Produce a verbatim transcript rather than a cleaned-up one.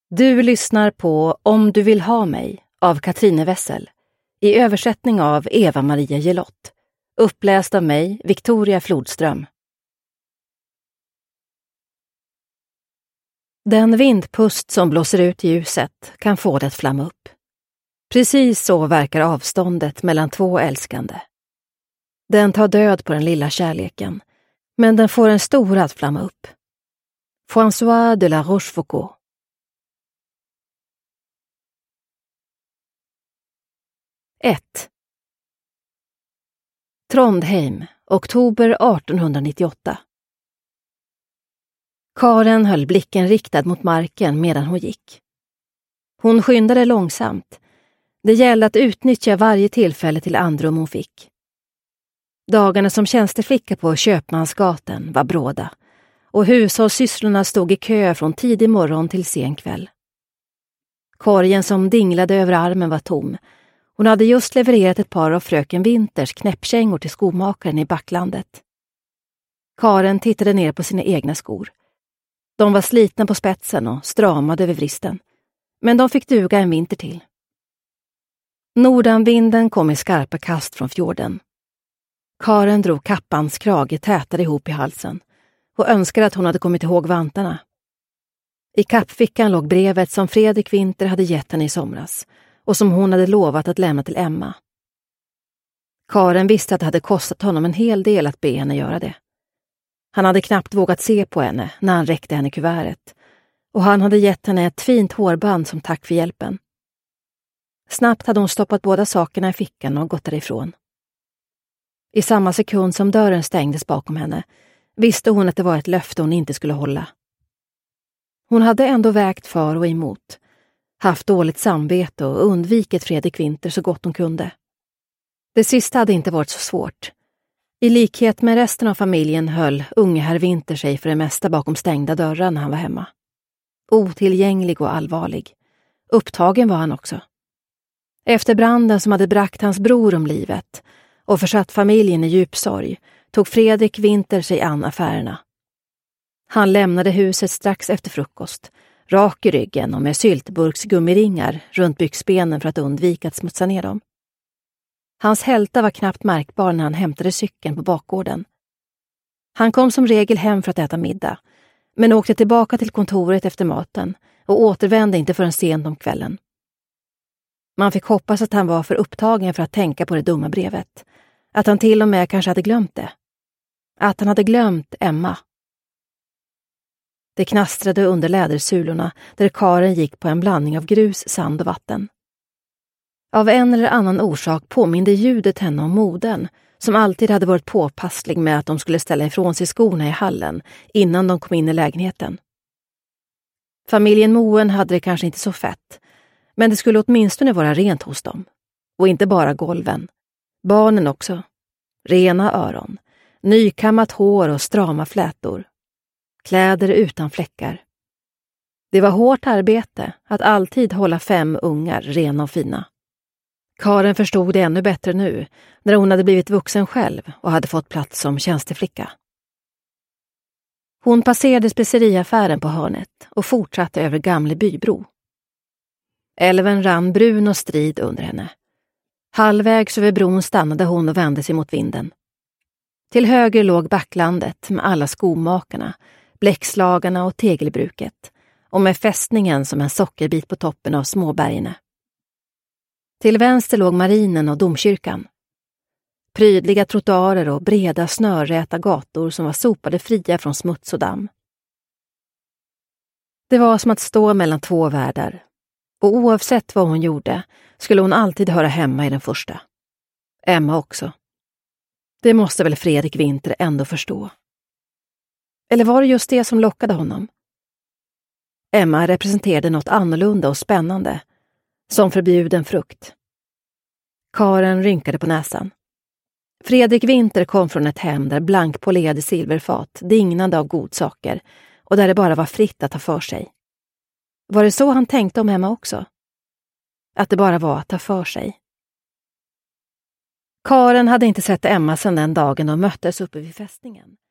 Du lyssnar på Om du vill ha mig av Katrine Wessel i översättning av Eva-Maria Gelott, uppläst av mig, Victoria Flodström. Den vindpust som blåser ut i ljuset kan få det att flamma upp. Precis så verkar avståndet mellan två älskande. Den tar död på den lilla kärleken, men den får en stor att flamma upp. François de la Rochefoucauld. ett. Trondheim, oktober artonhundranittioåtta. Karen höll blicken riktad mot marken medan hon gick. Hon skyndade långsamt. Det gällde att utnyttja varje tillfälle till andrum hon fick. Dagarna som tjänsteflicka på Köpmansgaten var bråda, och hushållssysslorna stod i kö från tidig morgon till sen kväll. Korgen som dinglade över armen var tom. Hon hade just levererat ett par av fröken Winters knäppkängor till skomakaren i Backlandet. Karen tittade ner på sina egna skor. De var slitna på spetsen och stramade över vristen, men de fick duga en vinter till. Nordanvinden kom i skarpa kast från fjorden. Karen drog kappans krage tätare ihop i halsen och önskade att hon hade kommit ihåg vantarna. I kappfickan låg brevet som Fredrik Winter hade gett henne i somras och som hon hade lovat att lämna till Emma. Karen visste att det hade kostat honom en hel del att be henne göra det. Han hade knappt vågat se på henne när han räckte henne kuvertet, och han hade gett henne ett fint hårband som tack för hjälpen. Snabbt hade hon stoppat båda sakerna i fickan och gått därifrån. I samma sekund som dörren stängdes bakom henne visste hon att det var ett löfte hon inte skulle hålla. Hon hade ändå vägt för och emot, haft dåligt samvete och undvikit Fredrik Winter så gott hon kunde. Det sista hade inte varit så svårt. I likhet med resten av familjen höll unge herr Winter sig för det mesta bakom stängda dörrar när han var hemma. Otillgänglig och allvarlig. Upptagen var han också. Efter branden som hade bragt hans bror om livet och försatt familjen i djup sorg tog Fredrik Winter sig an affärerna. Han lämnade huset strax efter frukost, rak i ryggen och med syltburksgummiringar runt byxbenen för att undvika att smutsa ner dem. Hans hälta var knappt märkbar när han hämtade cykeln på bakgården. Han kom som regel hem för att äta middag, men åkte tillbaka till kontoret efter maten och återvände inte förrän sent om kvällen. Man fick hoppas att han var för upptagen för att tänka på det dumma brevet, att han till och med kanske hade glömt det. Att han hade glömt Emma. Det knastrade under lädersulorna där Karen gick på en blandning av grus, sand och vatten. Av en eller annan orsak påminde ljudet henne om modern, som alltid hade varit påpasslig med att de skulle ställa ifrån sig skorna i hallen innan de kom in i lägenheten. Familjen Moen hade det kanske inte så fett, men det skulle åtminstone vara rent hos dem. Och inte bara golven. Barnen också. Rena öron. Nykammat hår och strama flätor. Kläder utan fläckar. Det var hårt arbete att alltid hålla fem ungar rena och fina. Karen förstod det ännu bättre nu när hon hade blivit vuxen själv och hade fått plats som tjänsteflicka. Hon passerade speceriaffären på hörnet och fortsatte över Gamle Bybro. Älven rann brun och strid under henne. Halvvägs över bron stannade hon och vände sig mot vinden. Till höger låg Backlandet med alla skomakarna, bläckslagarna och tegelbruket, och med fästningen som en sockerbit på toppen av Småbergene. Till vänster låg marinen och domkyrkan. Prydliga trottoarer och breda snörräta gator som var sopade fria från smuts och damm. Det var som att stå mellan två världar, och oavsett vad hon gjorde skulle hon alltid höra hemma i den första. Emma också. Det måste väl Fredrik Winter ändå förstå. Eller var det just det som lockade honom? Emma representerade något annorlunda och spännande, som förbjuden frukt. Karen rynkade på näsan. Fredrik Winter kom från ett hem där blankpolerade silverfat dignade av godsaker och där det bara var fritt att ta för sig. Var det så han tänkte om Emma också? Att det bara var att ta för sig. Karen hade inte sett Emma sedan den dagen de möttes uppe vid fästningen.